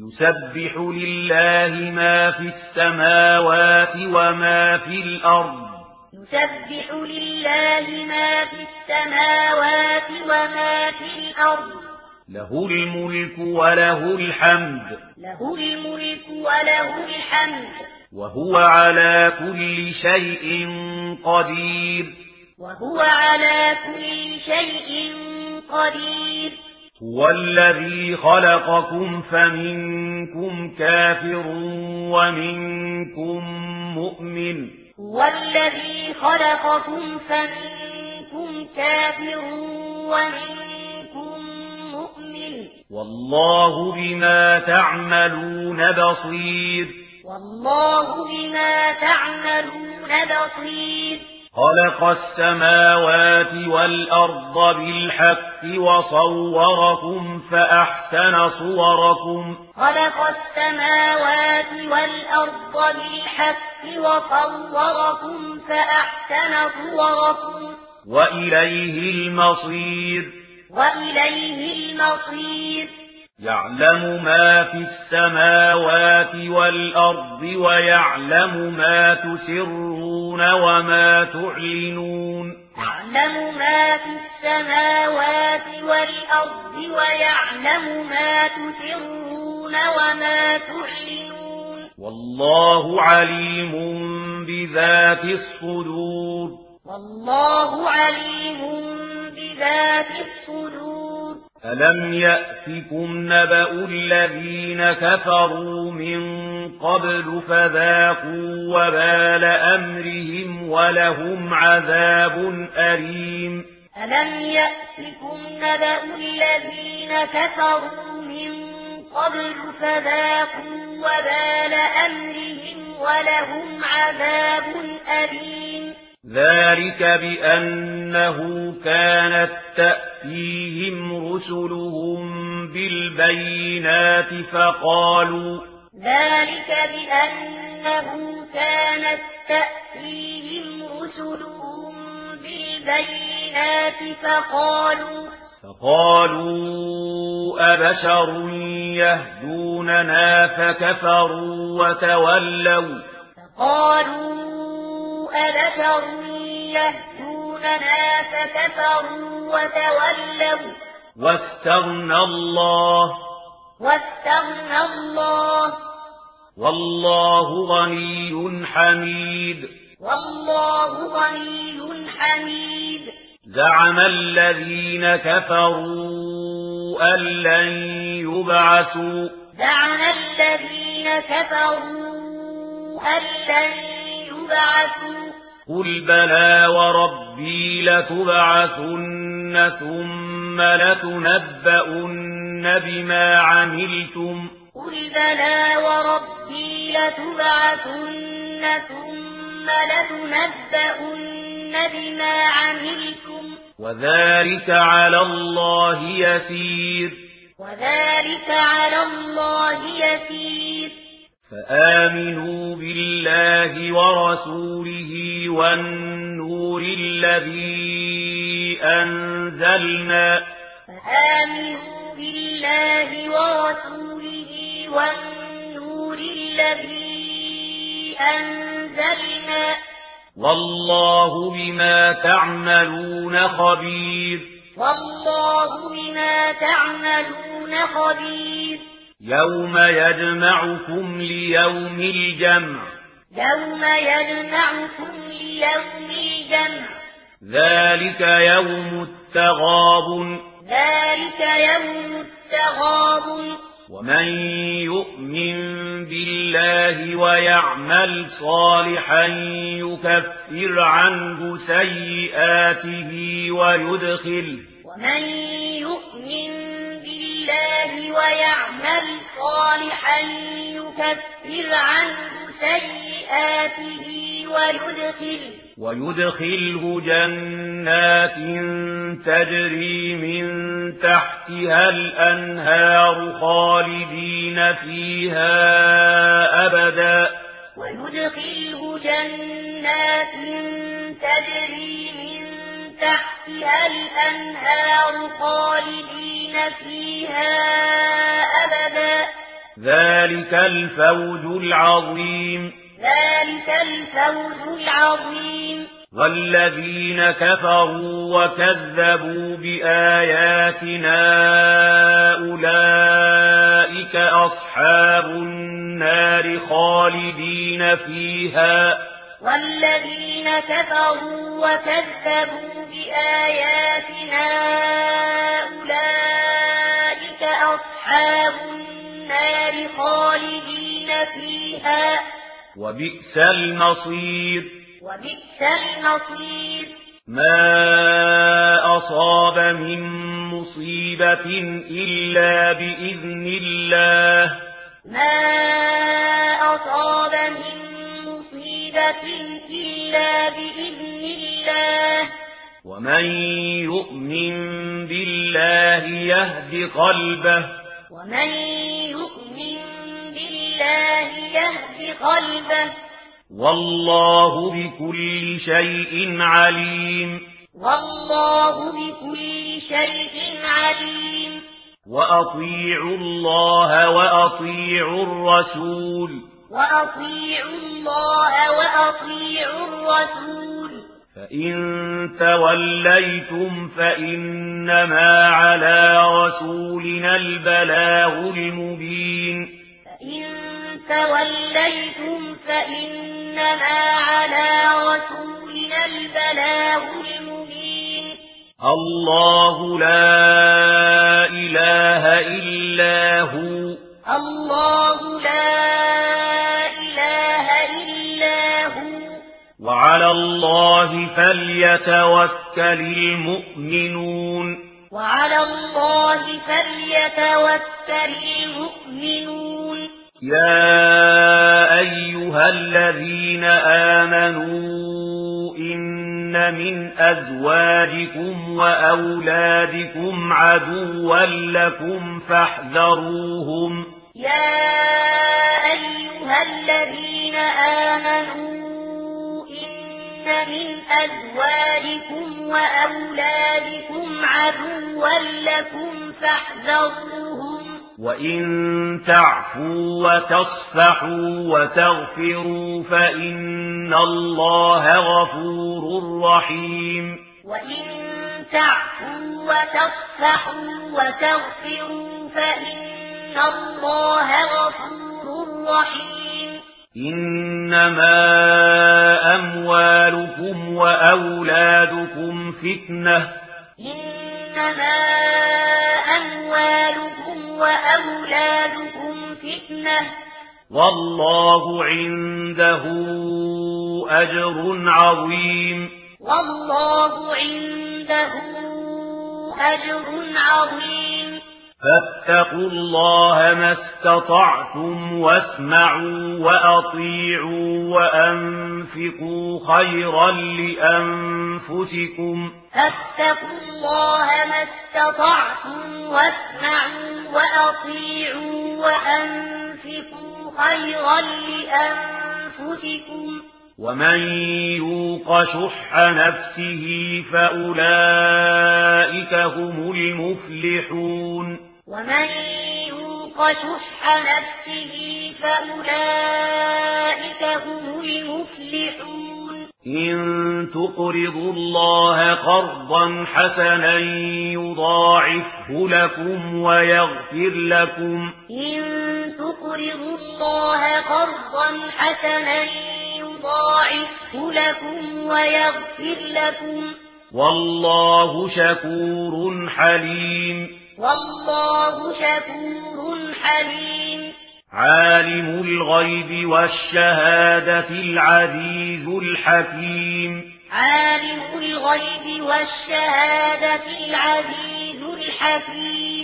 يسبح لله ما في السماوات وما في الأرض يسبح لله ما في السماوات وما في الأرض له الملك وله الحمد له الملك وله الحمد وهو على كل شيء قدير وهو على كل شيء قدير هو الذي خلقكم فمنكم كافر ومنكم مؤمن هو الذي خلقكم فمنكم كافر ومنكم مؤمن والله بما تعملون بصير والله بما تعملون بصير خلق السماوات والأرض بالحق وصوركم فأحسن صوركم خلق السماوات والأرض بالحق وصوركم فأحسن صوركم وإليه المصير وإليه المصير يعلم ما في السماوات والأرض ويعلم ما تسرون وما تعلنون يعلم ما في السماوات والأرض ويعلم ما تسرون وما تعلنون والله عليم بذات الصدور والله عليم بذات الصدور ألم يأتكم نبأ الذين كفروا من قبل فذاقوا وبال أمرهم ولهم عذاب أليم ألم يأتكم نبأ الذين كفروا من قبل فذاقوا وبال أمرهم ولهم عذاب أليم ذلك بأنه كانت تأتيهم رسلهم بالبينات فقالوا ذلك بأنه كانت تأتيهم رسلهم بالبينات فقالوا أبشر يهدوننا فكفروا وتولوا أبشر يهدوننا فكفروا وتولوا واستغنى الله والله غني حميد والله غني حميد زعم الذين كفروا أن لن يبعثوا قل بلى وربي لتبعثن ثم لتنبؤن بما عملتم قل بلى وربي لتبعثن ثم لتنبؤن بما عملتم وذلك على الله يسير فآمنوا بالله ورسوله والنور الذي أنزلنا والله بما تعملون خبير يوم يجمعكم ليوم الجمع ذلك يوم التغابن ومن يؤمن بالله ويعمل صالحا يكفر عنه سيئاته ويدخله جنات تجري من تحتها الأنهار خالدين فيها أبدا ذلك الفوز العظيم. ذلك الفوز العظيم. والذين كفروا وكذبوا بآياتنا أولئك أصحاب النار خالدين فيها. والذين كفروا وكذبوا بآياتنا أولئك أصحاب النار خالدين فيها. وبئس المصير. وبئس المصير. ما أصاب من مصيبة إلا بإذن الله. ما أصاب من مصيبة إلا بإذن الله. ومن يؤمن بالله يهد قلبه. ومن يؤمن بالله يهد قلبه. والله بكل شيء عليم. والله بكل شيء عليم. وأطيعوا الله وأطيعوا الرسول. وأطيعوا الله وأطيعوا الرسول. فإن توليتم فإنما على رسولنا البلاغ المبين. فإن توليتم فإنما على رسولنا البلاغ المبين. الله لا إله إلا هو. الله لا إله إلا هو. وعلى الله فليتوكل المؤمنون. وعلى الله فليتوكل المؤمنون. يا أيها الذين آمنوا إن من أزواجكم وأولادكم عدوا لكم فاحذروهم. يا أيها الذين آمنوا إن من أزواجكم وأولادكم عدوا لكم فاحذروهم. وإن تعفوا وتصفحوا وتغفروا فإن الله غفور رحيم. وإن تعفوا وتصفحوا وتغفروا فإن الله غفور رحيم. إنما أموالكم وأولادكم فتنة. إنما أموالكم وأولادكم فتنة. والله عنده أجر عظيم. والله عنده أجر عظيم. فاتقوا الله ما استطعتم واسمعوا وأطيعوا وأنفقوا خيرا لأنفسكم. فاتقوا الله ما استطعتم واسمعوا وأطيعوا وأنفقوا خيرا لأنفسكم. ومن يوق شح نفسه فأولئك هم المفلحون. ومن يوق شح نفسه فأولئك هم المفلحون. إن تقرضوا الله قرضا حسنا يضاعفه لكم ويغفر لكم. إن تقرضوا الله قرضا حسنا يضاعفه لكم ويغفر لكم. والله شكور حليم. والله شكور حليم. عالم الغيب والشهادة العزيز الحكيم. عالم الغيب والشهادة العزيز الحكيم.